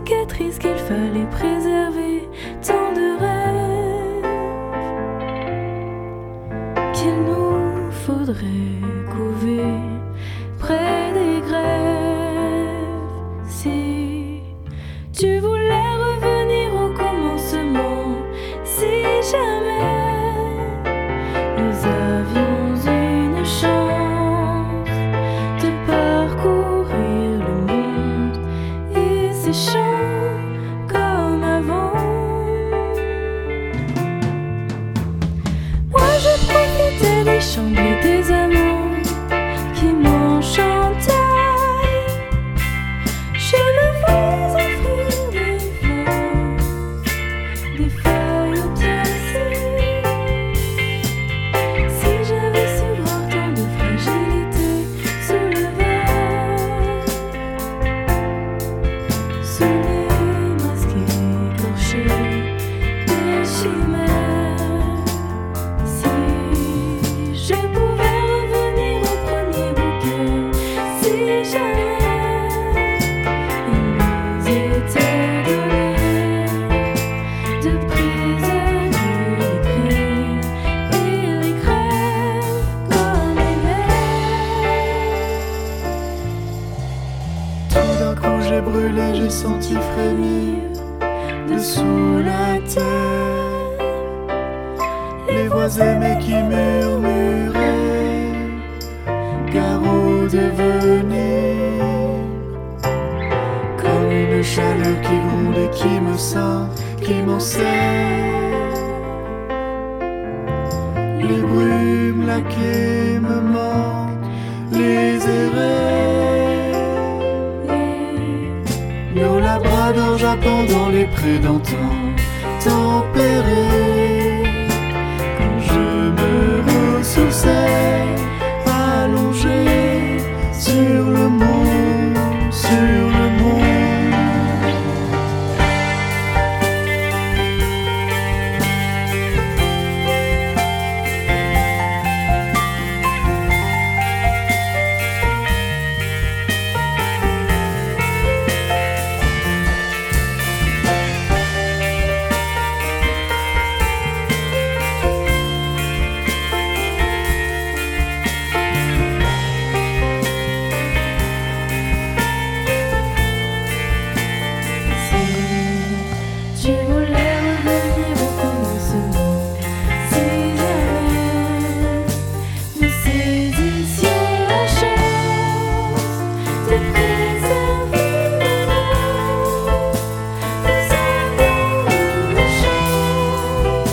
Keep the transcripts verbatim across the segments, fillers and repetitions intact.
cicatrices qu'il fallait préserver, tant de rêves qu'il nous faudrait couver près des grèves. Si tu voulais revenir au commencement, si jamais nous avions une chance de parcourir le monde et ses champs comme avant, moi je profitais des chants et des amants qui m'enchantaient. Je me voyais offrir des fleurs, des feuilles pincées. Si j'avais su voir tant de fragilité sous le verre, sous les masques écorchés des chimères. Si je pouvais revenir au premier bouquet, si jamais il nous était donné de préserver les cris et les crèves comme les vers. Tout d'un coup j'ai brûlé, j'ai senti frémir dessous la terre les voix aimées qui murmuraient, carreaux de venir, comme une chaleur qui gronde et qui me sent, qui m'en serre. Les brumes laquées me manquent, les érets, nos labradors jappant dans les prés d'antan, tempérés. Quand je me ressourçais, allongé sur le monde, sur le monde. Tu voulais revenir au commencement, si jamais nous saisissions la chance de préserver le monde, nous avions une chance.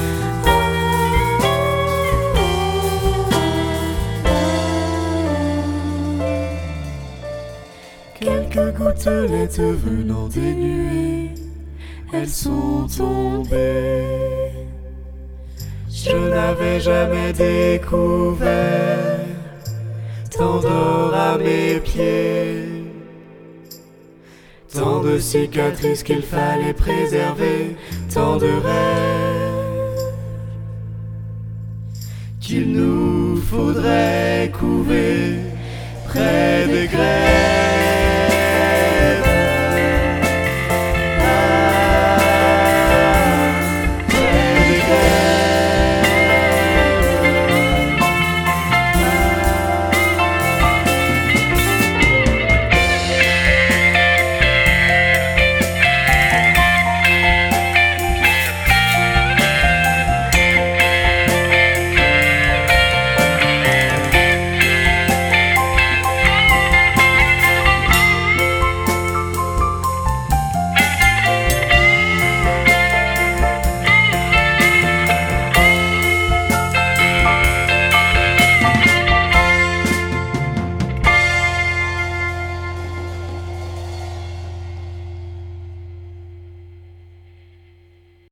Quelques gouttelettes venant des nuées, elles sont tombées. Je n'avais jamais découvert tant d'or à mes pieds, tant de cicatrices qu'il fallait préserver, tant de rêves qu'il nous faudrait couver près des grèves.